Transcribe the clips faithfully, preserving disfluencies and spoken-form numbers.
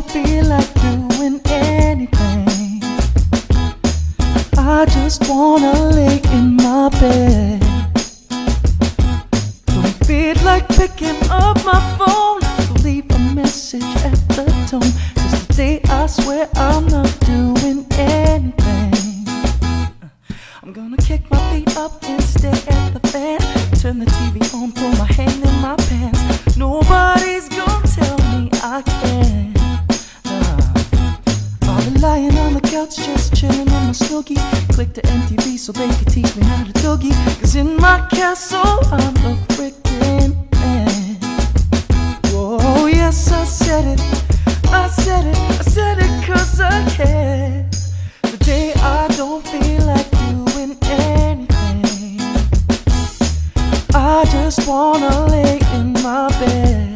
don't feel like doing anything. I just wanna lay in my bed. Don't feel like picking up my phone, so leave a message at the tone. Cause today I swear I'm not doing anything. I'm gonna kick my feet up and stare at the fan. Turn the T V on, throw my hand in my pants. Nobody's gonna tell me I can't. Nah. I'll be lying on the couch just chilling in my snoogie. Click to M T V so they can teach me how to doogie. Cause in my castle I'm a freaking man. Whoa, yes I said it, I said it, I said it cause I can. Today I don't feel like doing anything. I just wanna lay in my bed.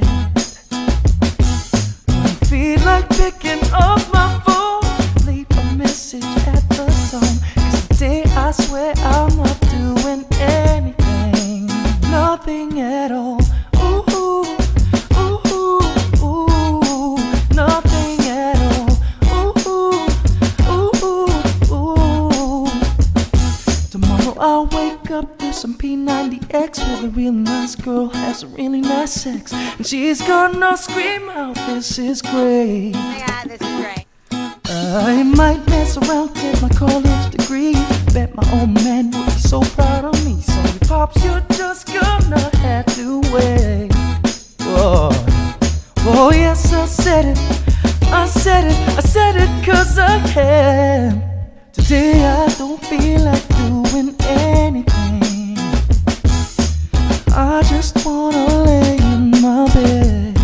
Don't feel like picking up my phone, leave a message at the tone. Cause today I swear I'm not doing anything. Nothing at all. Ooh, ooh, ooh, ooh. Nothing at all. Ooh, ooh, ooh. Tomorrow I'll wake up, do some P ninety X with a real nice girl, has a really nice sex, and she's gonna scream out, this is great. Yeah, this is great. I might mess around, get my college degree. Bet my old man would be so proud of me. So you pops, you're just gonna have to wait. Whoa, whoa, yes I said it, I said it, I said it cause I can. Today I don't feel like doing anything. I just wanna lay in my bed.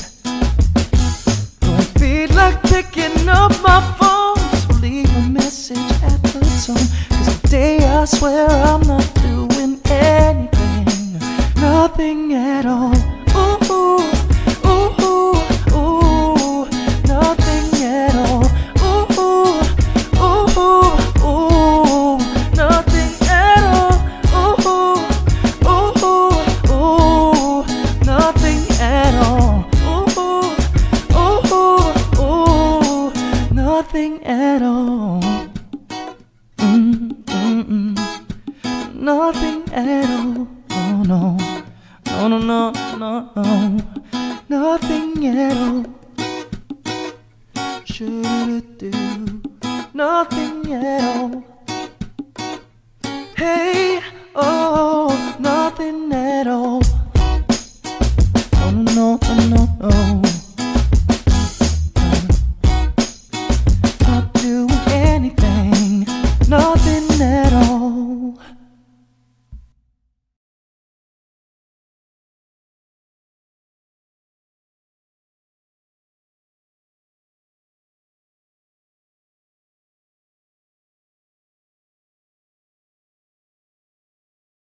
Don't feel like picking up my phone, so leave a message at the tone. Cause today I swear I'm not doing anything. Nothing at all. Ooh, ooh, ooh, ooh. Nothing at all. Ooh, ooh, ooh, ooh. Nothing at all. Ooh, ooh, ooh. Nothing at all. Ooh, ooh, ooh. Nothing at all. Mm, mm, mm. Nothing at all. Oh no, no, no, no, no, no. Nothing at all. Should do nothing at all. Hey, oh, nothing at all.